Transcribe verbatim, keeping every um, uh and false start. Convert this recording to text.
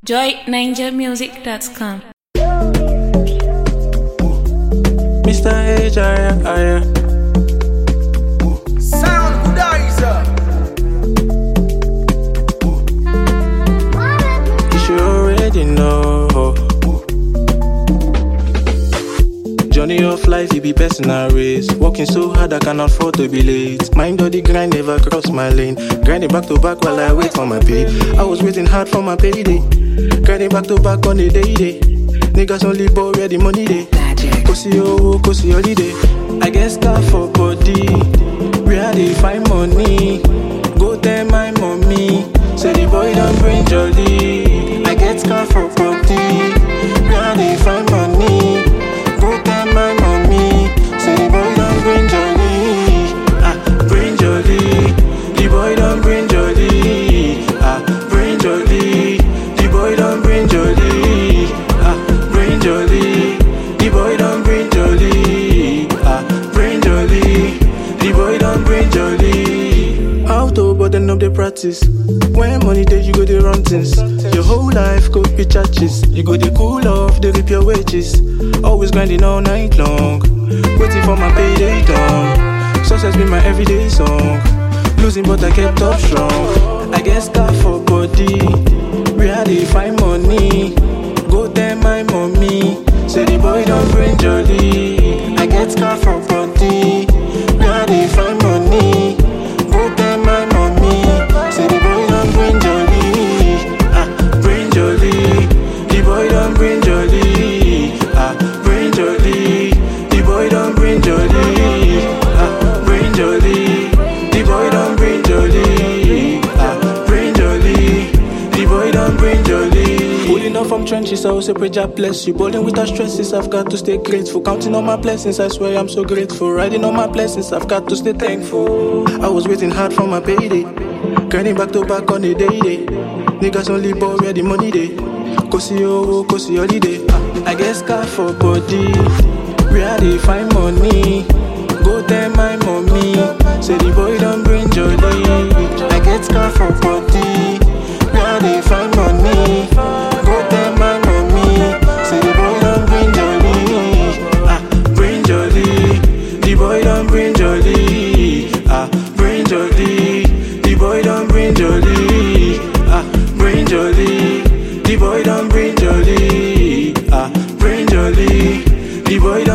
joy ninja music dot com. Mister H, aya, aya. Sound Gudaiza. You should already know. Journey of life, it be personal race. Working so hard, I cannot afford to be late. Mind all the grind, never cross my lane. Grinding back to back while I wait for my pay. I was waiting hard for my payday. Grinding back to back on the day day. Niggas only ball where the money day. Kosi oh, kosi holiday. I get scar for body. Where they find money? Go tell my mommy. Say the boy don't bring jolly. I get scar for body. Where they find money? Go tell my mommy. Say the boy don't bring jolly. Ah, bring jolly. The boy don't bring jolly. Ah, bring jolly. The boy don't bring jolly. Ah, bring jolly. The boy don't bring jolly. Ah, bring jolly. The boy don't bring jolly. Out to burden up the practice. When money day you go the run things. Your whole life go be churches. You go the cool off, they rip your wages. Always grinding all night long. Waiting for my payday done. Success be my everyday song. Losing but I kept up strong. I get scar for body. Where they find money? Go tell my mommy. Say the boy don't bring jolly. I get scar for body. Where they find money? Go tell my mommy. Say the boy don't bring jolly. Ah, bring jolly. The boy don't bring jolly. Ah, bring jolly. The boy don't bring jolly. Ah, bring jolly. The boy don't bring jolly. Ah, bring jolly. The boy don't bring jolly. Pulling up from trenches, I will say prayer bless you. Bowling with our stresses, I've got to stay grateful. Counting on my blessings, I swear I'm so grateful. Riding on my blessings, I've got to stay thankful. I was waiting hard for my payday. Grinding back to back on the day day. Niggas only ball where the money day. Kosi oh, kosi holiday. Ah, I get scar for body. Where they find money? Go tell my mommy. Say the boy don't bring jolly. I get scar for body. Where they find money? Go tell my mommy. Say the boy don't bring jolly. Ah, bring jolly. The boy don't bring jolly. Ah, bring jolly. The boy don't bring jolly. Ah, bring jolly. The boy don't bring jolly. Ah, bring jolly. The boy don't